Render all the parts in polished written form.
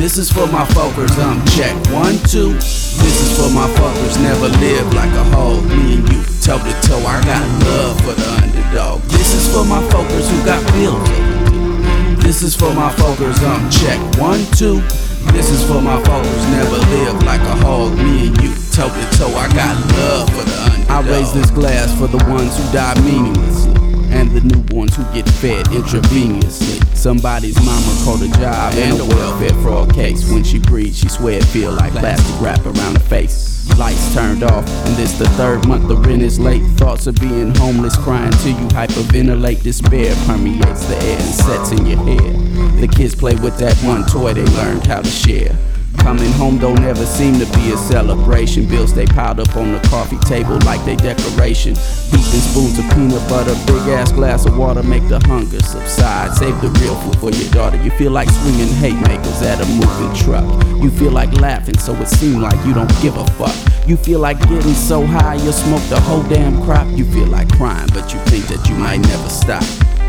This is for my folkers, check 1, 2. This is for my folkers, never lived like a hoe. Me and you, toe to toe, I got love for the underdog. This is for my folkers who got bills overdue. This is for my folkers, check 1, 2. This is for my folkers, never lived like a hog. Me and you, toe to toe, I got love for the underdog. I raise this glass for the ones who die meaninglessly, and the newborns who get fed intravenously. Somebody's mama caught a job and a welfare fraud case. When she breathes, she swear it feel like plastic wrap around her face. Lights turned off, and this the 3rd month the rent is late. Thoughts of being homeless, crying till you hyperventilate. Despair permeates the air and sets in your head. The kids play with that one toy they learned how to share. Coming home don't ever seem to be a celebration. Bills stay piled up on the coffee table like they decoration. Heaping spoons of peanut butter, big ass glass of water make the hunger subside. Save the real food for your daughter. You feel like swinging haymakers at a moving truck. You feel like laughing so it seems like you don't give a fuck. You feel like getting so high you'll smoke the whole damn crop. You feel like crying but you think that you might never stop.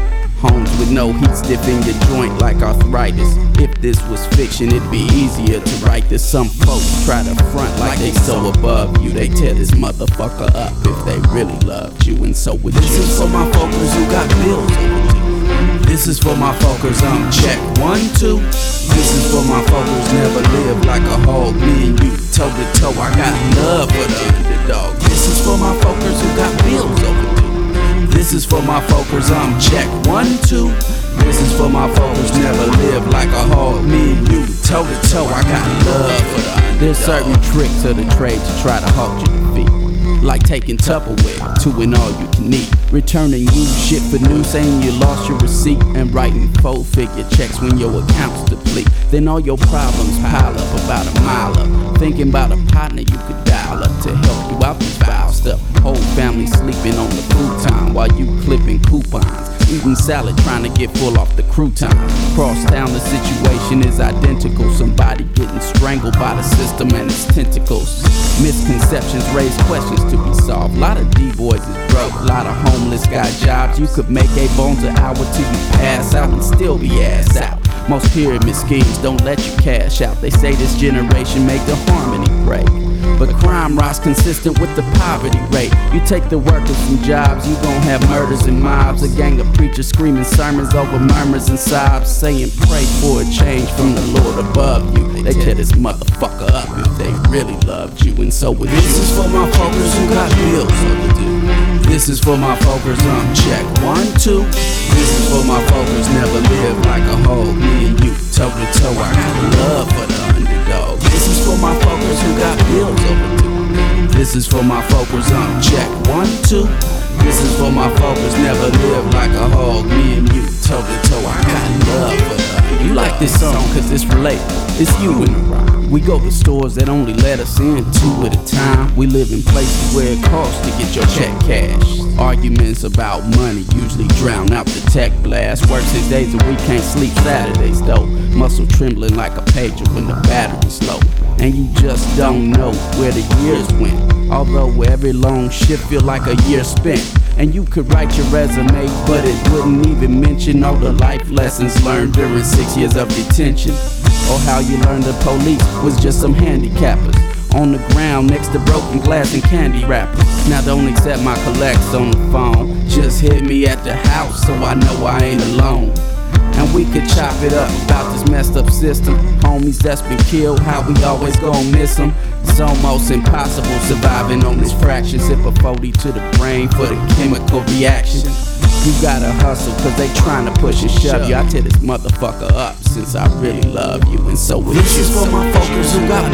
Homes with no heat stiff in your joint like arthritis. If this was fiction, it'd be easier to write this. Some folks try to front like they so above you. They tear this motherfucker up if they really loved you, and so would you. This is for my folkers who got bills overdue. This is for my folkers, check 1, 2. This is for my folkers, never lived like a hog. Me and you, toe to toe, I got love for the underdog. This is for my folkers who got bills overdue. This is for my folkers, check 1, 2. This is for my folkers, never lived like a hog. Me and you, toe to toe, I got love for the underdog. There's certain tricks of the trade to try to halt your defeat, like taking Tupperware to an all-you-can-eat, returning used shit for new, saying you lost your receipt, and writing 4-figure checks when your accounts deplete. Then all your problems pile up about a mile up, thinking about a partner you could dial up to help you out this foul stuff. Whole family sleeping on the futon while you clipping coupons, eating salad trying to get full off the croutons. Cross town the situation is identical, somebody getting strangled by the system and its tentacles. Misconceptions raise questions to be solved. Lot of D-boys is broke, lot of homeless got jobs. You could make 8 bones an hour till you pass out and still be ass out. Most pyramid schemes don't let you cash out. They say this generation make the harmony break, but crime rise consistent with the poverty rate. You take the workers from jobs, you gon' have murders and mobs. A gang of preachers screaming sermons over murmurs and sobs, saying pray for a change from the Lord above you. They tear this motherfucker up if they really loved you, and so would you. This is for my folkers who got bills overdue. This is for my folkers, check 1, 2. This is for my folkers, never lived like a hog. Me and you, toe to toe, I got love for the underdog. This is for my folkers who got bills overdue. This is for my folkers, check 1, 2. This is for my folkers, never lived like a hog. Me and you, toe to toe, I got love for the underdog. You like this song cause it's relatable, it's you in the rhyme. We go to stores that only let us in 2 at a time. We live in places where it costs to get your check cashed. Arguments about money usually drown out the tech blast. Work 6 days a week, can't sleep Saturdays though. Muscle trembling like a pager when the battery's low, and you just don't know where the years went. Although every long shift feel like a year spent, and you could write your resume, but it wouldn't even mention all the life lessons learned during 6 years of detention, or how you learned the police was just some handicappers on the ground next to broken glass and candy wrappers. Now don't accept my collects on the phone, just hit me at the house so I know I ain't alone. And we could chop it up about this messed up system. Homies that's been killed, how we always gon' miss them. It's almost impossible surviving on this fraction. Sip a 40 to the brain for the chemical reaction. You gotta hustle cause they tryna push and shove you. I tear this motherfucker up since I really love you, and so will you. This is for my folkers who got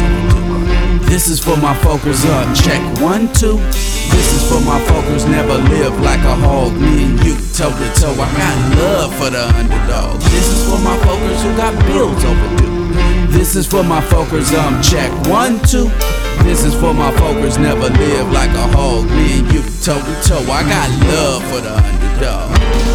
bills. This is for my folkers, check 1, 2. This is for my folkers, never lived like a hog. Me and you, toe to toe, I got love for the underdog. This is for my folkers who got bills overdue. This is for my folkers, check 1, 2. This is for my folkers, never lived like a hog. Me and you, toe to toe, I got love for the underdog.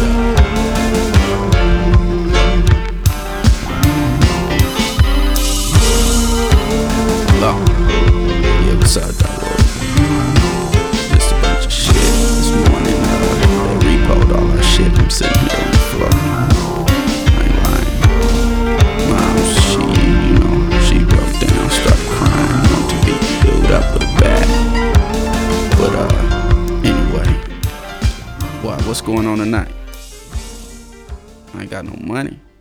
What's up, dog? Just a bunch of shit. This morning, they repoed all our shit. I'm sitting here on the floor. I ain't lying. Mom, she what's going on tonight? I ain't got no money.